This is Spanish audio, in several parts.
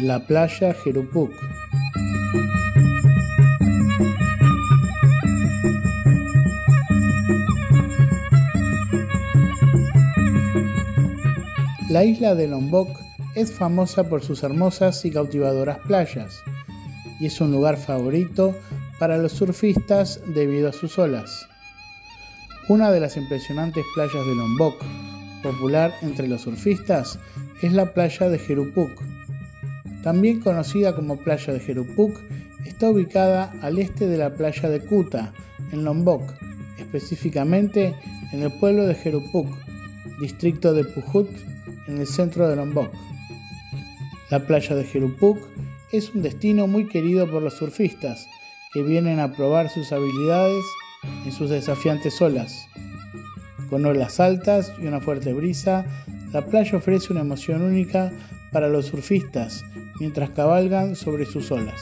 La playa Jerupuk. La isla de Lombok es famosa por sus hermosas y cautivadoras playas y es un lugar favorito para los surfistas debido a sus olas. Una de las impresionantes playas de Lombok, popular entre los surfistas, es la playa de Jerupuk. También conocida como playa de Jerupuk, está ubicada al este de la playa de Kuta, en Lombok, específicamente en el pueblo de Jerupuk, distrito de Phuket, en el centro de Lombok. La playa de Jerupuk es un destino muy querido por los surfistas que vienen a probar sus habilidades en sus desafiantes olas. Con olas altas y una fuerte brisa, la playa ofrece una emoción única para los surfistas mientras cabalgan sobre sus olas.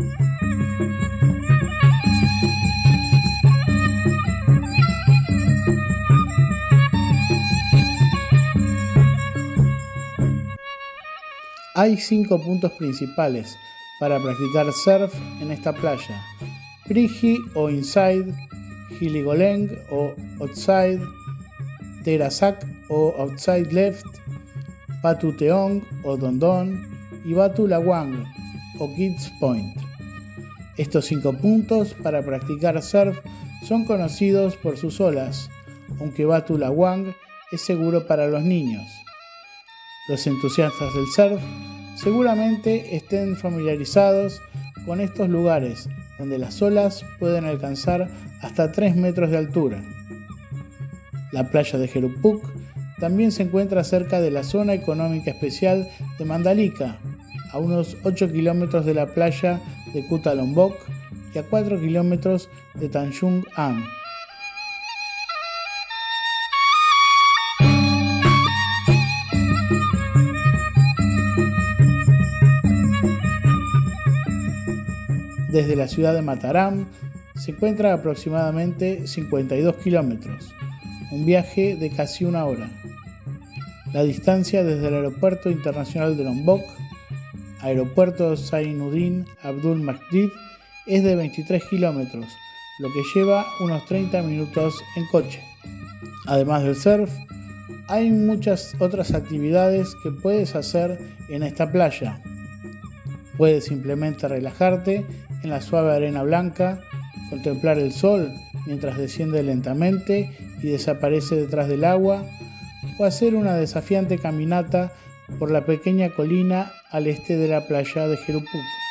Hay 5 puntos principales para practicar surf en esta playa: Priji o Inside, Heligoland o Outside, Terasak o Outside Left, Batu Teong o Dondon y Batu Lawang o Kids Point. Estos 5 puntos para practicar surf son conocidos por sus olas, aunque Batu Lawang es seguro para los niños. Los entusiastas del surf seguramente estén familiarizados con estos lugares donde las olas pueden alcanzar hasta 3 metros de altura. La playa de Jerupuk también se encuentra cerca de la zona económica especial de Mandalika, a unos 8 kilómetros de la playa de Kuta Lombok y a 4 kilómetros de Tanjung An. Desde la ciudad de Mataram se encuentra a aproximadamente 52 kilómetros, un viaje de casi una hora. La distancia desde el Aeropuerto Internacional de Lombok, Aeropuerto Zainuddin Abdul Majid, es de 23 kilómetros, lo que lleva unos 30 minutos en coche. Además del surf, hay muchas otras actividades que puedes hacer en esta playa. Puedes simplemente relajarte en la suave arena blanca, contemplar el sol mientras desciende lentamente y desaparece detrás del agua, o hacer una desafiante caminata por la pequeña colina al este de la playa de Jerupuk.